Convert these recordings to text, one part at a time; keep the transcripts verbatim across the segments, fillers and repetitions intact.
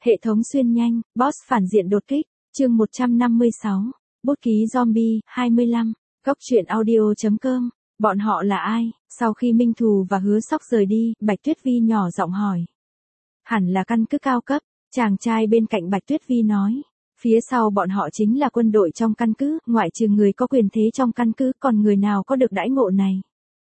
Hệ thống xuyên nhanh, boss phản diện đột kích, chương một trăm năm mươi sáu, bút ký zombie, hai mươi lăm, góc truyện audio.com, bọn họ là ai? Sau khi Minh Thù và Hứa Sóc rời đi, Bạch Tuyết Vi nhỏ giọng hỏi. Hẳn là căn cứ cao cấp, chàng trai bên cạnh Bạch Tuyết Vi nói. Phía sau bọn họ chính là quân đội trong căn cứ, ngoại trừ người có quyền thế trong căn cứ, còn người nào có được đãi ngộ này?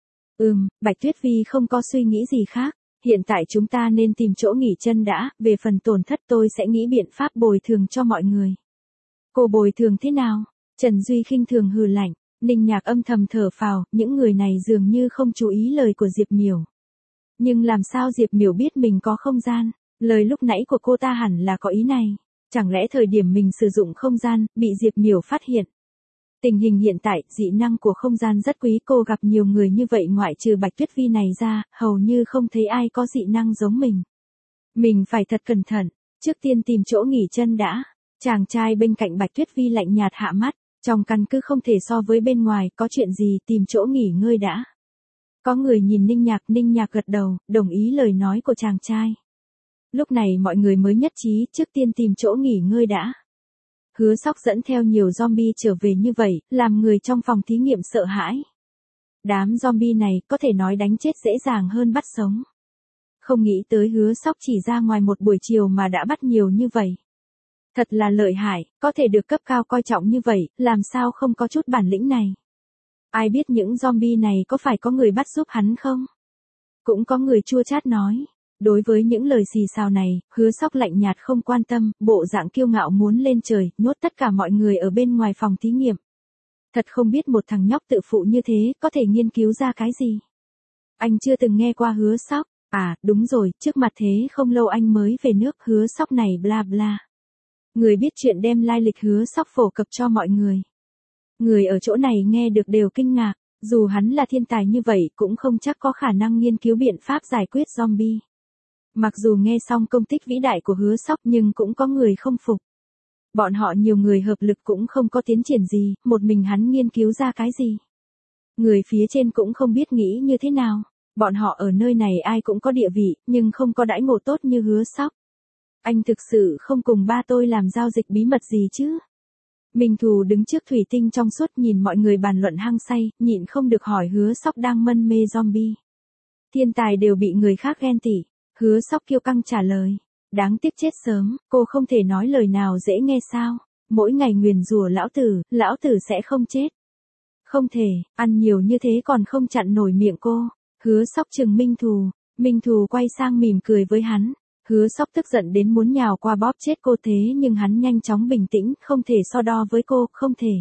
Ừm, Bạch Tuyết Vi không có suy nghĩ gì khác. Hiện tại chúng ta nên tìm chỗ nghỉ chân đã, về phần tổn thất tôi sẽ nghĩ biện pháp bồi thường cho mọi người. Cô bồi thường thế nào? Trần Duy khinh thường hừ lạnh, Ninh Nhạc âm thầm thở phào, những người này dường như không chú ý lời của Diệp Miểu. Nhưng làm sao Diệp Miểu biết mình có không gian? Lời lúc nãy của cô ta hẳn là có ý này. Chẳng lẽ thời điểm mình sử dụng không gian, bị Diệp Miểu phát hiện? Tình hình hiện tại, dị năng của không gian rất quý, cô gặp nhiều người như vậy ngoại trừ Bạch Tuyết Vi này ra, hầu như không thấy ai có dị năng giống mình. Mình phải thật cẩn thận, trước tiên tìm chỗ nghỉ chân đã. Chàng trai bên cạnh Bạch Tuyết Vi lạnh nhạt hạ mắt, trong căn cứ không thể so với bên ngoài, có chuyện gì tìm chỗ nghỉ ngơi đã. Có người nhìn Ninh Nhạc, Ninh Nhạc gật đầu, đồng ý lời nói của chàng trai. Lúc này mọi người mới nhất trí, trước tiên tìm chỗ nghỉ ngơi đã. Hứa Sóc dẫn theo nhiều zombie trở về như vậy, làm người trong phòng thí nghiệm sợ hãi. Đám zombie này có thể nói đánh chết dễ dàng hơn bắt sống. Không nghĩ tới Hứa Sóc chỉ ra ngoài một buổi chiều mà đã bắt nhiều như vậy. Thật là lợi hại, có thể được cấp cao coi trọng như vậy, làm sao không có chút bản lĩnh này. Ai biết những zombie này có phải có người bắt giúp hắn không? Cũng có người chua chát nói. Đối với những lời xì xào này, Hứa Sóc lạnh nhạt không quan tâm, bộ dạng kiêu ngạo muốn lên trời, nhốt tất cả mọi người ở bên ngoài phòng thí nghiệm. Thật không biết một thằng nhóc tự phụ như thế, có thể nghiên cứu ra cái gì. Anh chưa từng nghe qua Hứa Sóc, à, đúng rồi, trước mặt thế không lâu anh mới về nước, Hứa Sóc này bla bla. Người biết chuyện đem lai lịch Hứa Sóc phổ cập cho mọi người. Người ở chỗ này nghe được đều kinh ngạc, dù hắn là thiên tài như vậy cũng không chắc có khả năng nghiên cứu biện pháp giải quyết zombie. Mặc dù nghe xong công tích vĩ đại của Hứa Sóc nhưng cũng có người không phục. Bọn họ nhiều người hợp lực cũng không có tiến triển gì, một mình hắn nghiên cứu ra cái gì. Người phía trên cũng không biết nghĩ như thế nào. Bọn họ ở nơi này ai cũng có địa vị, nhưng không có đãi ngộ tốt như Hứa Sóc. Anh thực sự không cùng ba tôi làm giao dịch bí mật gì chứ? Minh Thù đứng trước thủy tinh trong suốt nhìn mọi người bàn luận hăng say, nhịn không được hỏi Hứa Sóc đang mân mê zombie. Thiên tài đều bị người khác ghen tị. Hứa Sóc kiêu căng trả lời. Đáng tiếc chết sớm, cô không thể nói lời nào dễ nghe sao. Mỗi ngày nguyền rủa lão tử, lão tử sẽ không chết. Không thể, ăn nhiều như thế còn không chặn nổi miệng cô. Hứa Sóc trừng Minh Thù. Minh Thù quay sang mỉm cười với hắn. Hứa Sóc tức giận đến muốn nhào qua bóp chết cô thế nhưng hắn nhanh chóng bình tĩnh, không thể so đo với cô, không thể.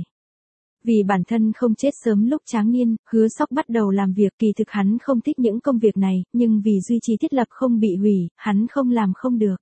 Vì bản thân không chết sớm lúc tráng niên, Hứa Sóc bắt đầu làm việc, kỳ thực hắn không thích những công việc này, nhưng vì duy trì thiết lập không bị hủy, hắn không làm không được.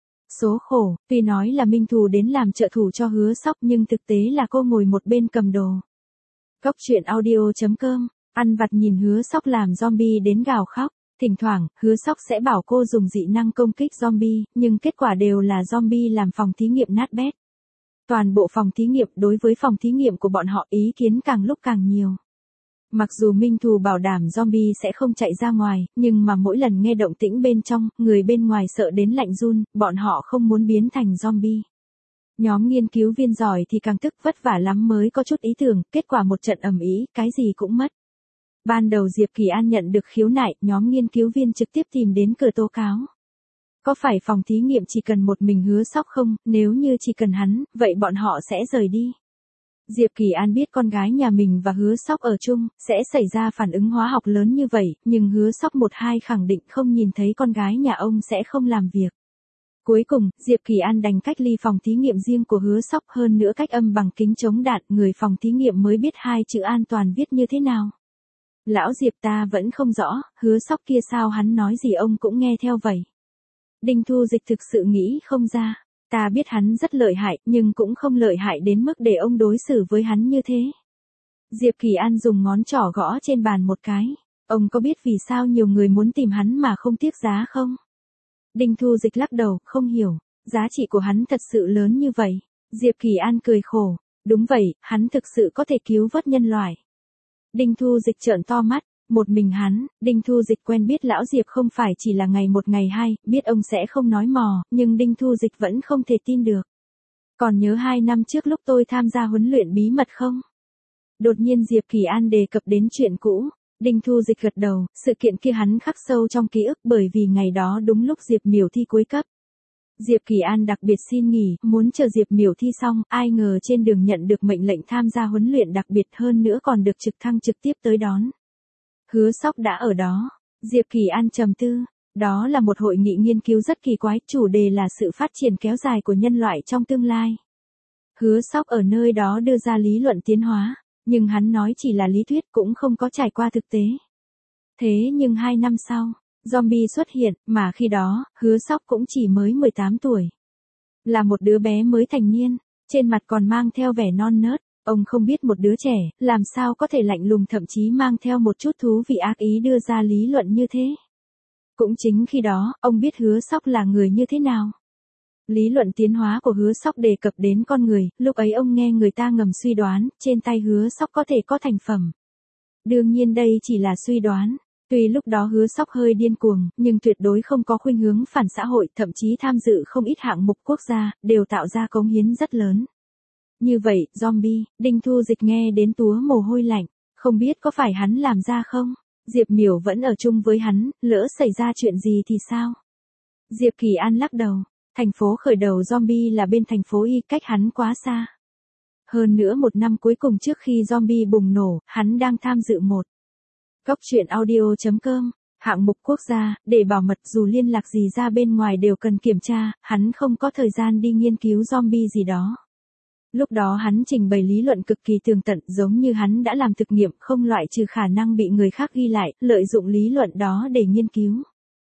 Số khổ, tuy nói là Minh Thù đến làm trợ thủ cho Hứa Sóc nhưng thực tế là cô ngồi một bên cầm đồ. Góc truyện audio.com, ăn vặt nhìn Hứa Sóc làm zombie đến gào khóc. Thỉnh thoảng, Hứa Sóc sẽ bảo cô dùng dị năng công kích zombie, nhưng kết quả đều là zombie làm phòng thí nghiệm nát bét. Toàn bộ phòng thí nghiệm đối với phòng thí nghiệm của bọn họ ý kiến càng lúc càng nhiều. Mặc dù Minh Thù bảo đảm zombie sẽ không chạy ra ngoài, nhưng mà mỗi lần nghe động tĩnh bên trong, người bên ngoài sợ đến lạnh run, bọn họ không muốn biến thành zombie. Nhóm nghiên cứu viên giỏi thì càng tức vất vả lắm mới có chút ý tưởng, kết quả một trận ầm ĩ, cái gì cũng mất. Ban đầu Diệp Kỳ An nhận được khiếu nại, nhóm nghiên cứu viên trực tiếp tìm đến cửa tố cáo. Có phải phòng thí nghiệm chỉ cần một mình Hứa Sóc không, nếu như chỉ cần hắn, vậy bọn họ sẽ rời đi. Diệp Kỳ An biết con gái nhà mình và Hứa Sóc ở chung, sẽ xảy ra phản ứng hóa học lớn như vậy, nhưng Hứa Sóc một hai khẳng định không nhìn thấy con gái nhà ông sẽ không làm việc. Cuối cùng, Diệp Kỳ An đành cách ly phòng thí nghiệm riêng của Hứa Sóc, hơn nữa cách âm bằng kính chống đạn, người phòng thí nghiệm mới biết hai chữ an toàn viết như thế nào. Lão Diệp ta vẫn không rõ, Hứa Sóc kia sao hắn nói gì ông cũng nghe theo vậy. Đinh Thu Dịch thực sự nghĩ không ra, ta biết hắn rất lợi hại nhưng cũng không lợi hại đến mức để ông đối xử với hắn như thế. Diệp Kỳ An dùng ngón trỏ gõ trên bàn một cái, ông có biết vì sao nhiều người muốn tìm hắn mà không tiếc giá không? Đinh Thu Dịch lắc đầu, không hiểu, giá trị của hắn thật sự lớn như vậy. Diệp Kỳ An cười khổ, đúng vậy, hắn thực sự có thể cứu vớt nhân loại. Đinh Thu Dịch trợn to mắt, Một mình hắn, Đinh Thu Dịch quen biết lão Diệp không phải chỉ là ngày một ngày hai, biết ông sẽ không nói mò, nhưng Đinh Thu Dịch vẫn không thể tin được. Còn nhớ hai năm trước lúc tôi tham gia huấn luyện bí mật không? Đột nhiên Diệp Kỳ An đề cập đến chuyện cũ. Đinh Thu Dịch gật đầu, sự kiện kia hắn khắc sâu trong ký ức bởi vì ngày đó đúng lúc Diệp Miểu thi cuối cấp. Diệp Kỳ An đặc biệt xin nghỉ, muốn chờ Diệp Miểu thi xong, ai ngờ trên đường nhận được mệnh lệnh tham gia huấn luyện đặc biệt hơn nữa còn được trực thăng trực tiếp tới đón. Hứa Sóc đã ở đó. Diệp Kỳ An trầm tư. Đó là một hội nghị nghiên cứu rất kỳ quái, chủ đề là sự phát triển kéo dài của nhân loại trong tương lai. Hứa Sóc ở nơi đó đưa ra lý luận tiến hóa, nhưng hắn nói chỉ là lý thuyết cũng không có trải qua thực tế. Thế nhưng hai năm sau, zombie xuất hiện, mà khi đó, Hứa Sóc cũng chỉ mới mười tám tuổi. Là một đứa bé mới thành niên, trên mặt còn mang theo vẻ non nớt. Ông không biết một đứa trẻ, làm sao có thể lạnh lùng thậm chí mang theo một chút thú vị ác ý đưa ra lý luận như thế. Cũng chính khi đó, ông biết Hứa Sóc là người như thế nào. Lý luận tiến hóa của Hứa Sóc đề cập đến con người, lúc ấy ông nghe người ta ngầm suy đoán, trên tay Hứa Sóc có thể có thành phẩm. Đương nhiên đây chỉ là suy đoán. Tuy lúc đó Hứa Sóc hơi điên cuồng, nhưng tuyệt đối không có khuynh hướng phản xã hội, thậm chí tham dự không ít hạng mục quốc gia, đều tạo ra cống hiến rất lớn. Như vậy, zombie, Đinh Thu Dịch nghe đến túa mồ hôi lạnh, không biết có phải hắn làm ra không? Diệp Miểu vẫn ở chung với hắn, lỡ xảy ra chuyện gì thì sao? Diệp Kỳ An lắc đầu, thành phố khởi đầu zombie là bên thành phố Y, cách hắn quá xa. Hơn nữa một năm cuối cùng trước khi zombie bùng nổ, hắn đang tham dự một góc truyện audio chấm com, hạng mục quốc gia, để bảo mật dù liên lạc gì ra bên ngoài đều cần kiểm tra, hắn không có thời gian đi nghiên cứu zombie gì đó. Lúc đó hắn trình bày lý luận cực kỳ tường tận, giống như hắn đã làm thực nghiệm, không loại trừ khả năng bị người khác ghi lại, lợi dụng lý luận đó để nghiên cứu.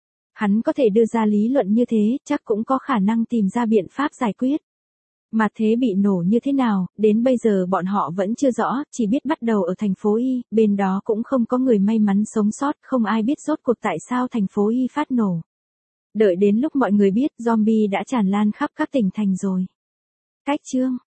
Hắn có thể đưa ra lý luận như thế, chắc cũng có khả năng tìm ra biện pháp giải quyết. Mà thế bị nổ như thế nào, đến bây giờ bọn họ vẫn chưa rõ, chỉ biết bắt đầu ở thành phố Y, bên đó cũng không có người may mắn sống sót, không ai biết rốt cuộc tại sao thành phố Y phát nổ. Đợi đến lúc mọi người biết, zombie đã tràn lan khắp các tỉnh thành rồi. Cách chương